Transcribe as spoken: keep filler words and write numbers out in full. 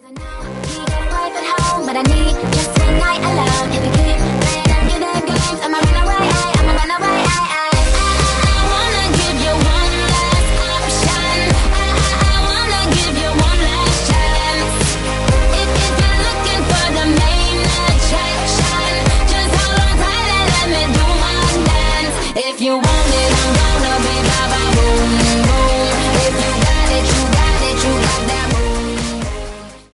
I know he got a wife at home, but I need just one night alone. If you keep playing them good damn games, I'ma run away, I, I'ma run away, I, I, I, I wanna give you one last option. I, I, I wanna give you one last chance. If, if you're looking for the main attraction, just hold on tight and let me do my dance. If you want it, I'm gonna be ba ba boom.